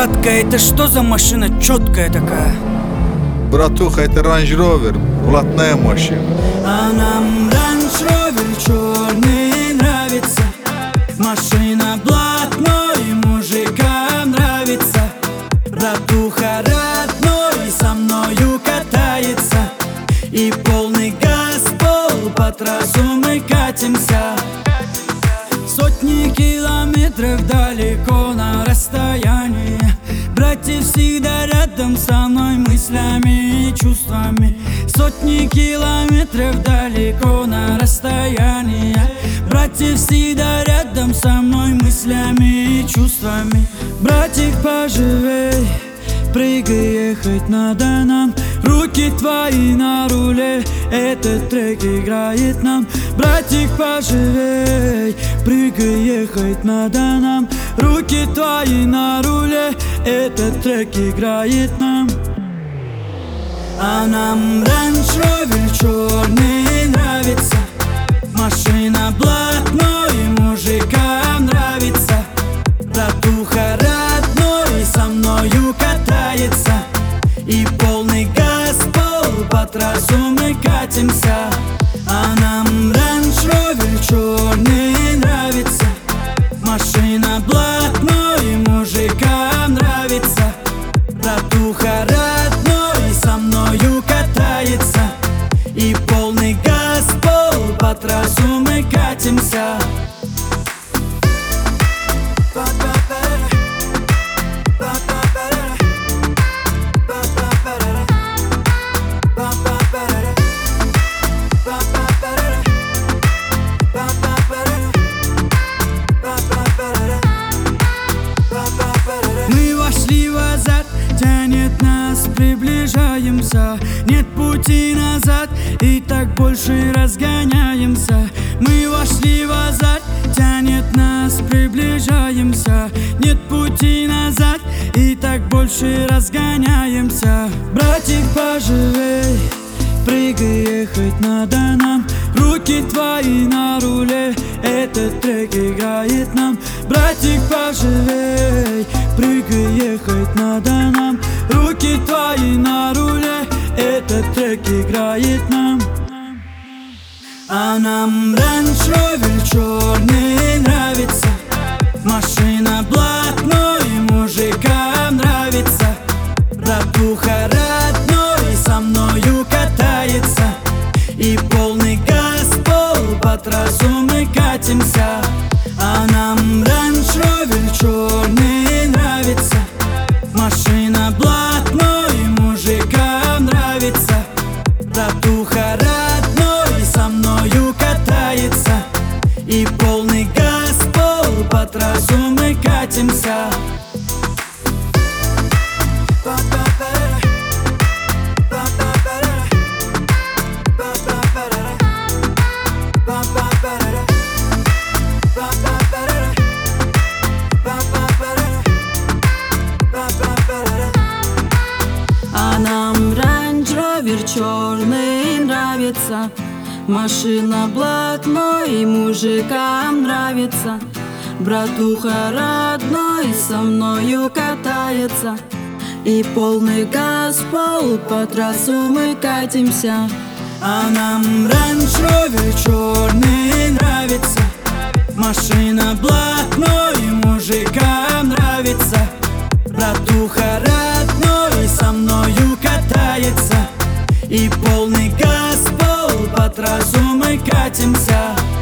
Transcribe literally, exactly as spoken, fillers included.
Братка, это что за машина четкая такая? Братуха, это Range Rover, блатная машина. А нам Range Rover черный нравится. Машина блатной, мужикам нравится. Братуха родной со мною катается. И полный газ, пол по трассу мы катимся. Сотни километров далеко на расстоянии. Братья всегда рядом со мной мыслями и чувствами. Сотни километров далеко на расстоянии. Братья всегда рядом со мной мыслями и чувствами. Братик, поживей, прыгай, ехать надо нам. Руки твои на руле, этот трек играет нам. Братик, поживей, прыгай, ехать надо нам. Руки твои на руле, этот трек играет нам. А нам Range Rover черный нравится. Машина блатной, мужикам нравится. Братуха родной со мною катается. И полный газ, пол по трассу мы катимся. А нам Range Rover черный нравится. Машина блатной, мужикам нравится. Братуха родной со мною катается. И полный газ, пол по трассу мы катимся. Мы вошли в азарт, тянет нас, приближаемся. Нет пути назад, и так больше разгоняемся. Мы вошли в азарт, тянет нас, приближаемся. Нет пути назад, и так больше разгоняемся. Братик, поживей, прыгай, ехать надо нам. Руки твои на руле, этот трек играет нам. Братик, поживей, прыгай, ехать надо нам. Руки твои на руле, этот трек играет нам. А нам Range Rover черный нравится. Машина блатной, мужикам нравится. Братуха родной со мною катается. И полный газ, пол по трассу мы катимся. А нам Range Rover черный нравится. Машина блатной, мужикам нравится. Братуха родной со мною катается. И полный газ, пол по трассу мы катимся. А нам Range Rover черный нравится. Машина блатной, мужикам нравится. Братуха родной со мною катается. И полный газ, пол по трассу мы катимся. А нам Range Rover черный нравится. Машина блатной, мужикам нравится. Братуха родной со мною катается. И полный газ, пол по трассу мы катимся.